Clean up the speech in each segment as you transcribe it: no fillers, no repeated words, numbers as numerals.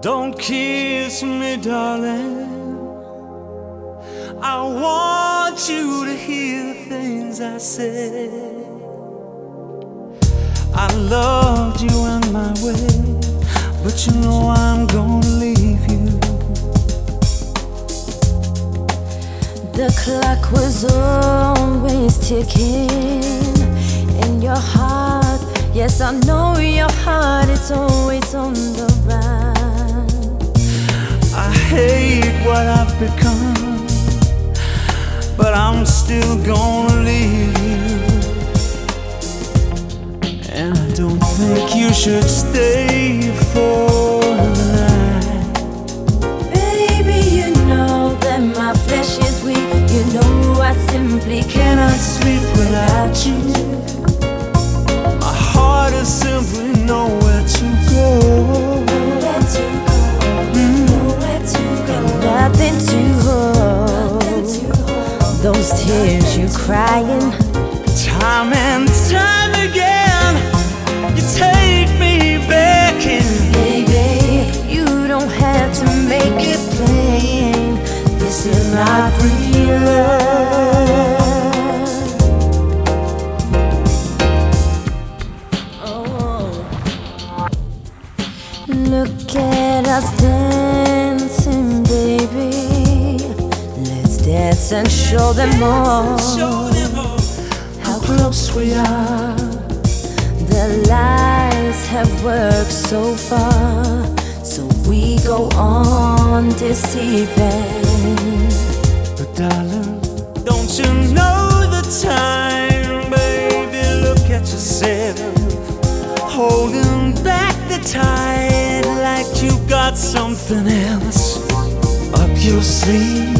Don't kiss me, darling. I want you to hear the things I said. I loved you in my way, but you know I'm gonna leave you. The clock was always ticking in your heart. Yes, I know your heart is always on the run. I hate what I've become, but I'm still gonna leave you. And I don't think you should stay for the night. Baby, you know that my flesh is weak. You know I simply cannot sleep without you. My heart is simply nowhere to go. Nowhere to go, nowhere to go. Nothing to hold. Those tears you crying, Time and time again, you take me back in. baby. You don't have to make it plain. This is not real love. Oh. Look at us dancing, baby. Let's dance and show them all How close we are. the lies have worked so far, so we go on deceiving. But darling, don't you know the time, baby? Look at yourself, holding back the tide like you got something else up your sleeve.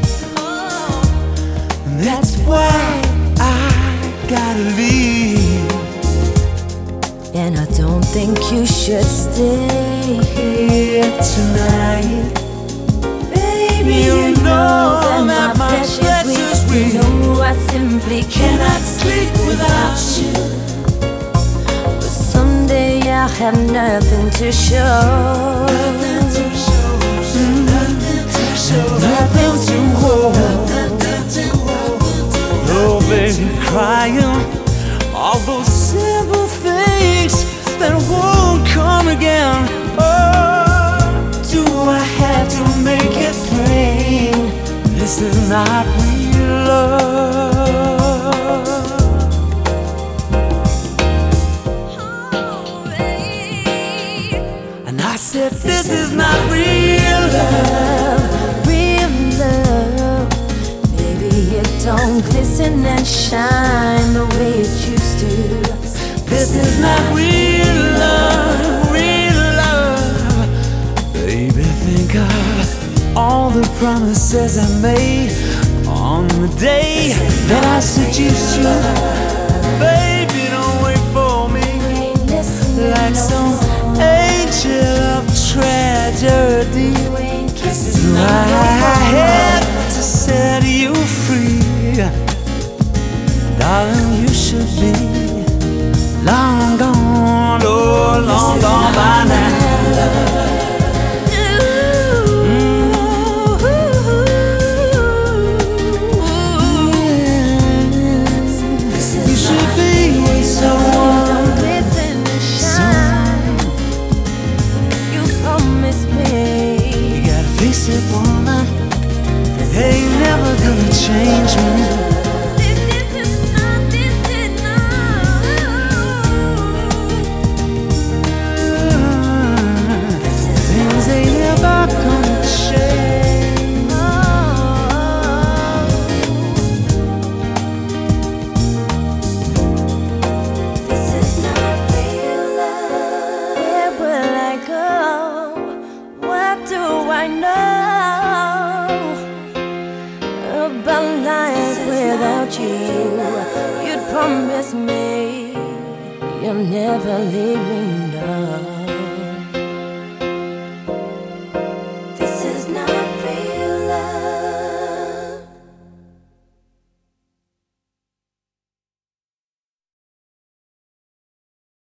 And that's why I gotta leave. And I don't think you should stay here Tonight, baby. you know that that my flesh is weak. You know I simply cannot sleep without you. But someday I'll have nothing to show. Nothing to show, nothing to hold. Oh, baby, crying all those simple things that won't come again. Oh, do I have to make it plain? This is not real love. And I said, this is not real love. Real love, baby, it don't glisten and shine the way it used to. This is not real love, real love. Baby, think of all the promises I made on the day that I seduced you. Baby, don't wait for me like some angel of tragedy. I had to set you free. Darling, you should be long gone, oh, long gone by now. You should be with someone. You promised me. You gotta face it, woman. Ain't never gonna change me. Things ain't never gonna change. This is not real love. Where will I go? What do I know about life without you? You'd promise me you'll never leave me, no.